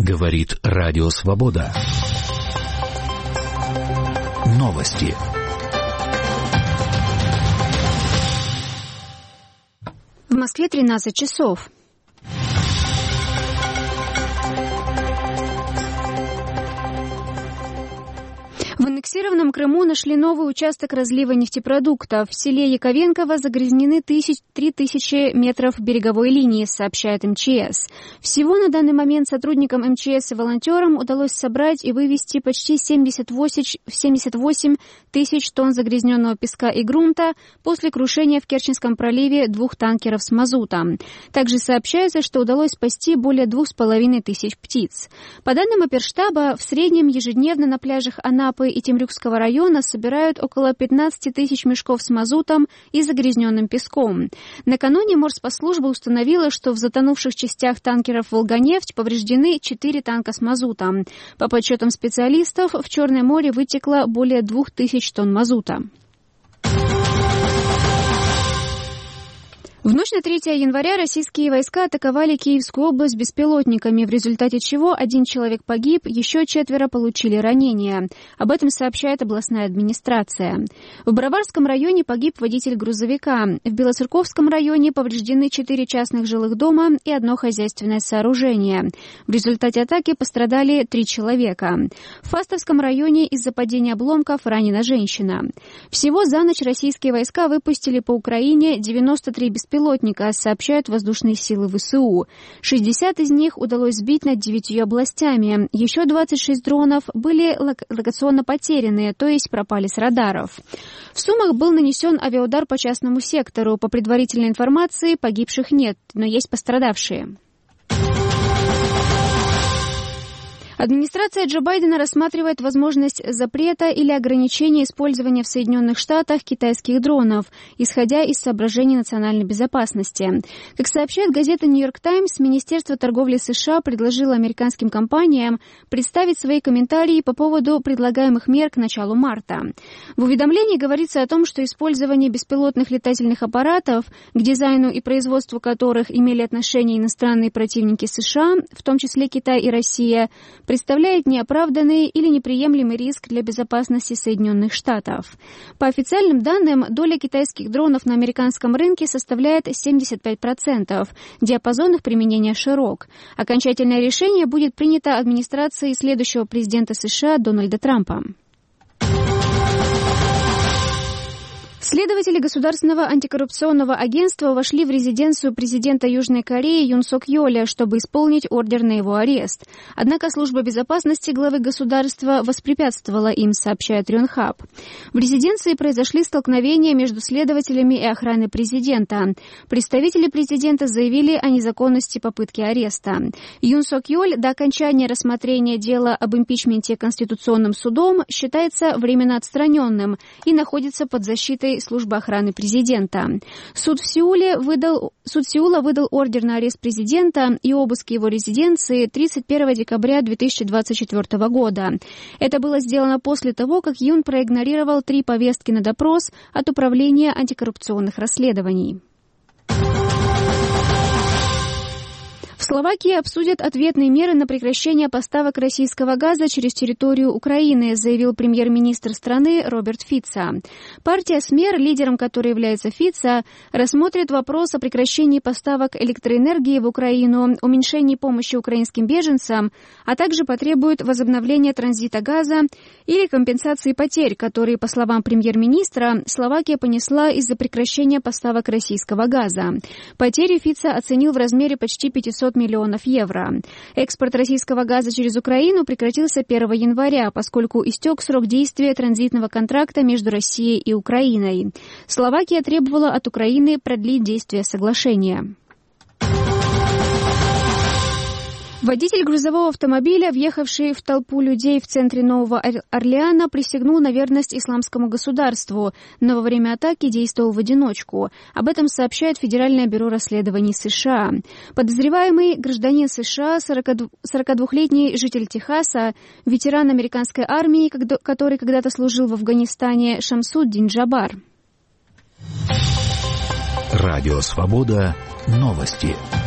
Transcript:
Говорит Радио Свобода. Новости. В Москве 13 часов. В аннексированном Крыму нашли новый участок разлива нефтепродуктов. В селе Яковенково загрязнены 3000 метров береговой линии, сообщает МЧС. Всего на данный момент сотрудникам МЧС и волонтерам удалось собрать и вывести почти 78 тысяч тонн загрязненного песка и грунта после крушения в Керченском проливе 2 танкеров с мазутом. Также сообщается, что удалось спасти более 2500 птиц. По данным оперштаба, в среднем ежедневно на пляжах Анапы и Темрюкского района собирают около 15 тысяч мешков с мазутом и загрязненным песком. Накануне Морспосслужба установила, что в затонувших частях танкеров «Волганефть» повреждены 4 танка с мазутом. По подсчетам специалистов, в Черное море вытекло более 2000 тонн мазута. В ночь на 3 января российские войска атаковали Киевскую область беспилотниками, в результате чего 1 человек погиб, еще 4 получили ранения. Об этом сообщает областная администрация. В Броварском районе погиб водитель грузовика. В Белоцерковском районе повреждены 4 частных жилых дома и 1 хозяйственное сооружение. В результате атаки пострадали 3 человека. В Фастовском районе из-за падения обломков ранена женщина. Всего за ночь российские войска выпустили по Украине 93 беспилотника, сообщают воздушные силы ВСУ. 60 из них удалось сбить над 9 областями. Еще 26 дронов были локационно потеряны, то есть пропали с радаров. В Сумах был нанесен авиаудар по частному сектору. По предварительной информации, погибших нет, но есть пострадавшие. Администрация Джо Байдена рассматривает возможность запрета или ограничения использования в Соединенных Штатах китайских дронов, исходя из соображений национальной безопасности. Как сообщает газета «Нью-Йорк Таймс», Министерство торговли США предложило американским компаниям представить свои комментарии по поводу предлагаемых мер к началу марта. В уведомлении говорится о том, что использование беспилотных летательных аппаратов, к дизайну и производству которых имели отношение иностранные противники США, в том числе Китай и Россия, представляет неоправданный или неприемлемый риск для безопасности Соединенных Штатов. По официальным данным, доля китайских дронов на американском рынке составляет 75%. Диапазон их применения широк. Окончательное решение будет принято администрацией следующего президента США Дональда Трампа. Следователи Государственного антикоррупционного агентства вошли в резиденцию президента Южной Кореи Юн Сок Йоля, чтобы исполнить ордер на его арест. Однако служба безопасности главы государства воспрепятствовала им, сообщает Рёнхаб. В резиденции произошли столкновения между следователями и охраной президента. Представители президента заявили о незаконности попытки ареста. Юн Сок Йоль до окончания рассмотрения дела об импичменте Конституционным судом считается временно отстраненным и находится под защитой службы охраны президента. Суд Сеула выдал ордер на арест президента и обыск его резиденции 31 декабря 2024 года. Это было сделано после того, как Юн проигнорировал 3 повестки на допрос от Управления антикоррупционных расследований. В Словакии обсудят ответные меры на прекращение поставок российского газа через территорию Украины, заявил премьер-министр страны Роберт Фица. Партия СМЕР, лидером которой является Фица, рассмотрит вопрос о прекращении поставок электроэнергии в Украину, уменьшении помощи украинским беженцам, а также потребует возобновления транзита газа или компенсации потерь, которые, по словам премьер-министра, Словакия понесла из-за прекращения поставок российского газа. Потери Фица оценил в размере почти 500 миллионов евро. Экспорт российского газа через Украину прекратился 1 января, поскольку истек срок действия транзитного контракта между Россией и Украиной. Словакия требовала от Украины продлить действие соглашения. Водитель грузового автомобиля, въехавший в толпу людей в центре Нового Орлеана, присягнул на верность исламскому государству, но во время атаки действовал в одиночку. Об этом сообщает Федеральное бюро расследований США. Подозреваемый гражданин США, 42-летний житель Техаса, ветеран американской армии, который когда-то служил в Афганистане, Шамсуддин Джабар. Радио «Свобода». Новости.